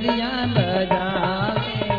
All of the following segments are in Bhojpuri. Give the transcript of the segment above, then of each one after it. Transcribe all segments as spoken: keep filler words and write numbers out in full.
घूघरिया बजावे।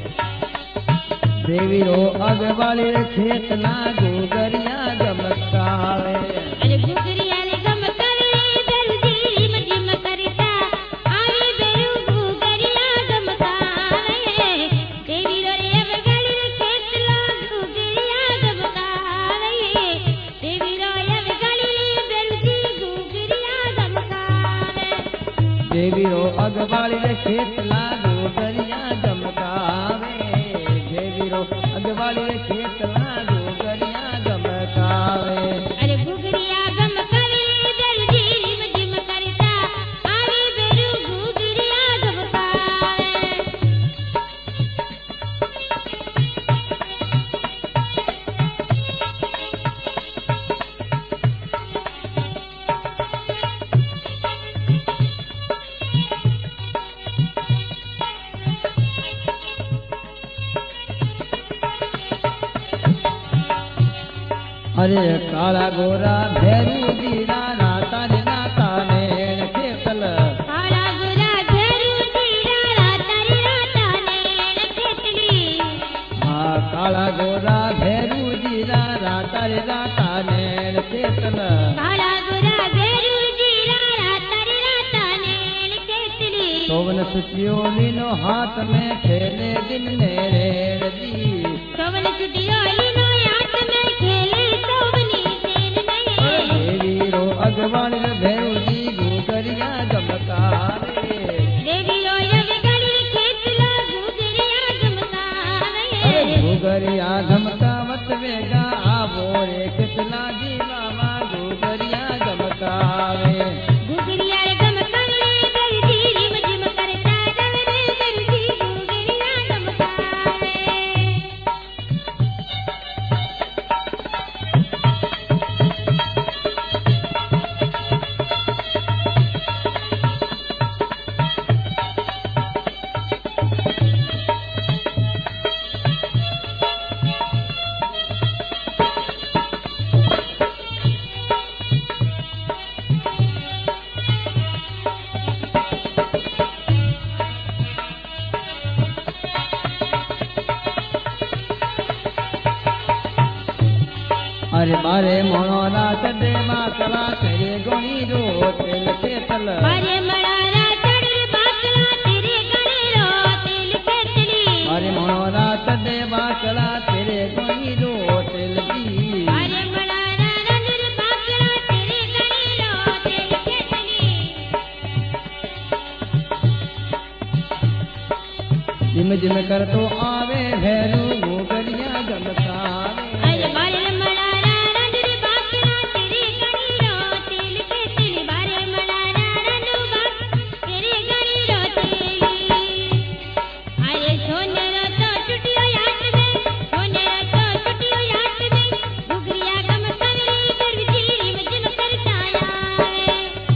देवी रो अगवाली खेतना घूघरिया गमकावे। अरे घूघरिया रे गमकावे दर्जी रिम झिम करता आवे बेरू घूघरिया गमकावे। देवी रो रे अगवाली खेतना घूघरिया गमकावे। देवी रो अगवाली दर्जी घूघरिया गमकावे। देवी रो अगवाली खेतना घूघरिया गमकावे। देवी रो अगवाली खेतना घूघरिया गमकावे। अरे घूघरिया गमकावे दर्जी रिम झिम करता आवे बेरू घूघरिया गमकावे। अरे काला गोरा भैरू दीरा नाता रे नाता नैन खेतल। काला गोरा भैरू दीरा राता रे राता नैन खेतली। हाँ काला गोरा भैरू दीरा राता रे राता नैन खेतल। काला गोरा भैरू दीरा राता रे राता नैन खेतली। सोवन सुचियो लीनो हाथ में खेले दिन नेरेण दी। सोवन सुचियो लीनो हाथ में खेले सोवनी सेन में। देवी रो अगवानी भैरू जी घूघरिया गमकावे। देवी रो अगवानी खेतला घूघरिया गमकावे। घूघरिया गमकावत वेगा आवो रे कितना जी मामा घूघरिया गमकावे। घूघरिया रे गमकावे दर्जी रिम झिम करता दवरे दर्जी घूघरिया गमकावे। अरे मारे मोना चढ़े बाकला तेरे गोनी रो तेल खेतल। मारे मड़ारा चढ़े बाकला तेरे गणे रो तेल खेतली। मारे मोना चढ़े बाकला तेरे गोनी रो तेल दी। मारे मड़ारा रंजर बाकला तेरे गणे रो तेल खेतली। जिम जिम कर तो आवे भैरू घूघरिया गमकावे। अरे मारे मड़ारा रंजर बाकला तेरे गणे रो तेल खेतली। मारे मड़ारा रंजू बाक तेरे गणे रो तेली। अरे सोनेरो तो छुटियो याद में सोनेरो तो छुटियो याद में घूघरिया गमकावे दर्जी रिम झिम करता आवे।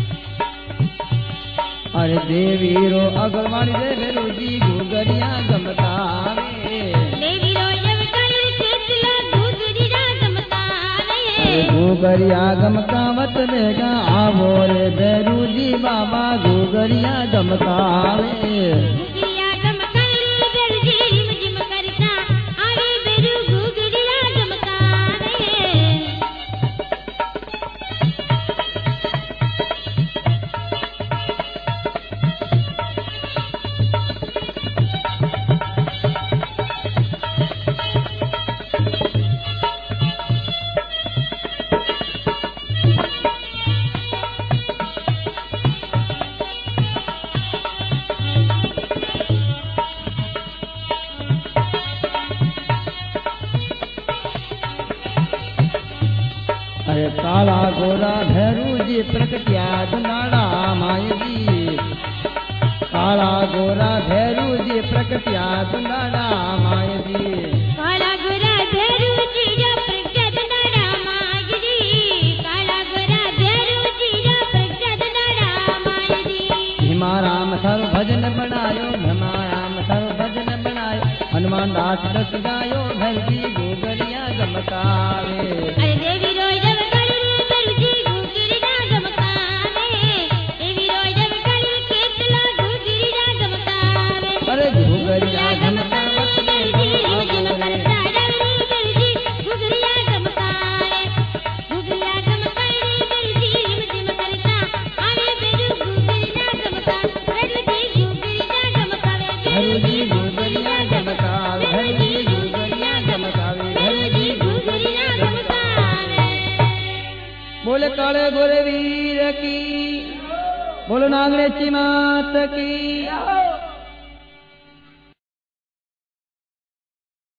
अरे देवी रो अगवानी रे भैरू जी घूघरिया गमकावे। देवी रो अगवानी खेतला घूघरिया गमकावे। घूघरिया गमकावत वेगा आवो रे भैरू जी बाबा घूघरिया गमकावे। घूघरिया गमकावे दर्जी रिम झिम करता आवे बेरू घूघरिया गमकावे। अरे काला गोरा भैरू जी प्रकटिया दुनाड़ा माय जी। काला गोरा भैरू जी प्रकटिया दुनाड़ा माय जी। काला गोरा भैरू जी जो प्रगट नाड़ा माय जी। काला गोरा भैरू जी जो प्रगट नाड़ा माय जी। भीमाराम सर्व भजन बनायो भीमाराम सर्व भजन बनायो। हनुमान दास दस गायो भरजी घूघरिया गमकावे। अरे देवी रो अगवानी दर्जी घूघरिया गमकावे। देवी रो अगवानी खेतला घूघरिया गमकावे। काले गुरवीर की, बोलो नागरेची मात की।